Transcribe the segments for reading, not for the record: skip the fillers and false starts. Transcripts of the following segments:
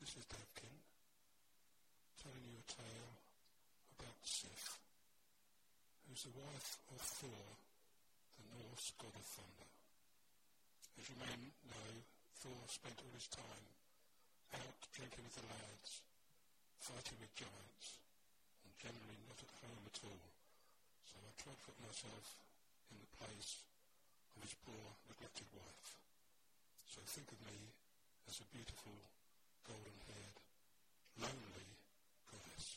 This is Davkin, telling you a tale about Sif, who's the wife of Thor, the Norse god of thunder. As you may know, Thor spent all his time out drinking with the lads, fighting with giants, and generally not at home at all. So I tried to put myself in the place of his poor, neglected wife. So think of me as a beautiful, golden-haired, lonely goddess.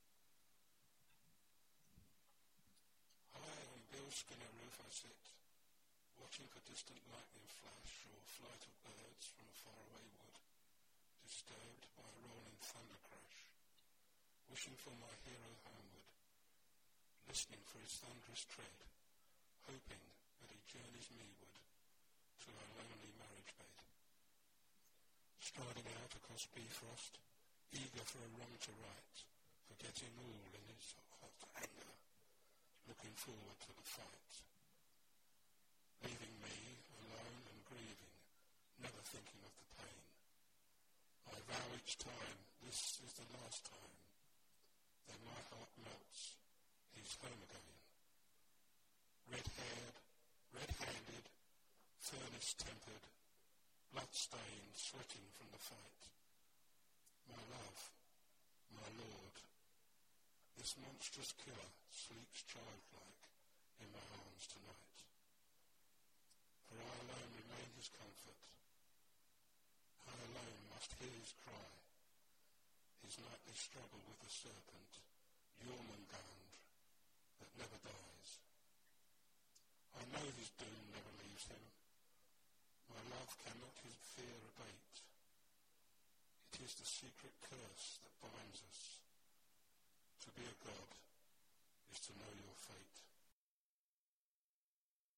High on Bill Skinner roof I sit, watching for distant lightning flash or flight of birds from a faraway wood, disturbed by a rolling thunder crash, wishing for my hero homeward, listening for his thunderous tread, hoping that he journeys meward to our lonely marriage bed. Striding out across Bifrost, eager for a wrong to right, forgetting all in his hot anger, looking forward to the fight. Leaving me alone and grieving, never thinking of the pain. I vow each time, this is the last time. Then my heart melts, he's home again. Red-haired, red-handed, furnace-tempered, blood-stained, sweating from the fight. My love, my lord, this monstrous killer sleeps childlike in my arms tonight. For I alone remain his comfort. I alone must hear his cry, his nightly struggle with the serpent, Jormungand, that never dies. I know his doom never leaves him. My love cannot his fear abate. It is the secret curse